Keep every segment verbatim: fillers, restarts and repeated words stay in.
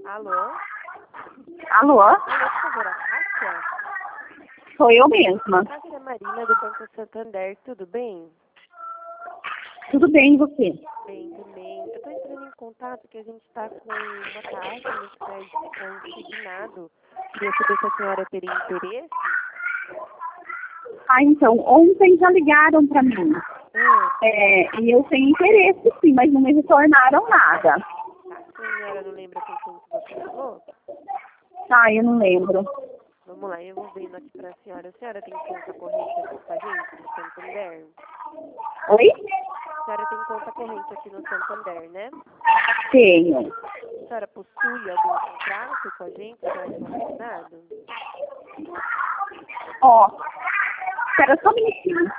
Alô? Alô? Alô, por favor, a Cássia? Sou eu mesma. Cássia é Marina, do Banco Santander, tudo bem? Tudo bem, e você? Bem, também. Eu estou entrando em contato que a gente está com uma taxa no crédito consignado. Queria saber se a senhora teria interesse. Ah, então, ontem já ligaram para mim. Hum, É, e eu tenho interesse sim, mas não me retornaram nada. tá. A senhora não lembra com quem que você falou? Ah, eu não lembro. Vamos lá, eu vou vendo aqui para a senhora. A senhora tem conta corrente aqui com a gente, no Santander? Oi? A senhora tem conta corrente aqui no Santander, né? Tenho. A senhora possui algum contrato com a gente, crédito consignado? Ó, espera só um minutinho.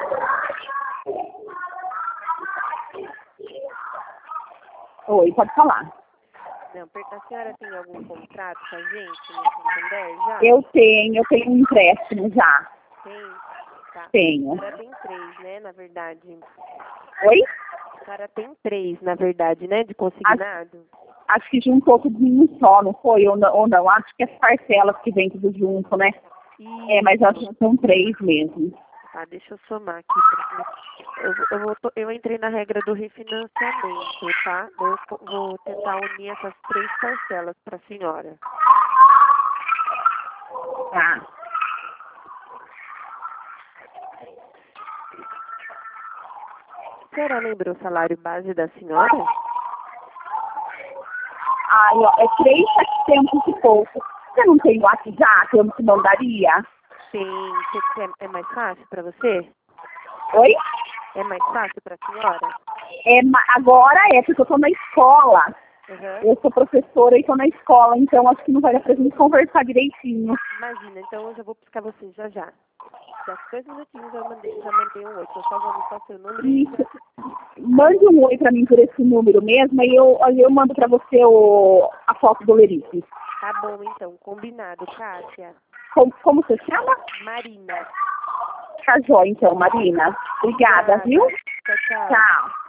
Oi, pode falar. Não, per- a senhora tem algum contrato com a gente no Santander já? Eu tenho, eu tenho um empréstimo já. Tem? Tá. Tenho. A senhora tem três, né, na verdade. Oi? A senhora tem três, na verdade, né, de consignado? Acho que juntou tudo em um só, não foi? Ou não, ou não. Acho que as parcelas que vem tudo junto, né? É, mas acho que são três mesmo. Tá, deixa eu somar aqui. Pra... Eu, eu, vou, to- eu entrei na regra do refinanciamento, tá? Eu co- vou tentar unir essas três parcelas para a senhora. Tá. A senhora lembra o salário base da senhora? Ai, ó, é três mil e setecentos e pouco. Você não tem WhatsApp? Eu te mandaria? Tem. Você quer- É mais fácil para você? Oi? É mais fácil para a senhora? É, ma- agora é, porque eu tô na escola. Uhum. Eu sou professora e tô na escola, então acho que não vai dar pra gente conversar direitinho. Imagina, então eu já vou buscar você já já. Daqui dois minutinhos eu mandei, já mandei um oi. Tô só vendo só seu número e... Isso. Mande um oi pra mim por esse número mesmo, aí eu, aí eu mando pra você o, a foto do Lerice. Tá bom, então. Combinado, Cássia. Como, como você chama? Marina. Tá jóia, então, Marina. Obrigada, Obrigada. viu? Tchau, tchau. Tchau.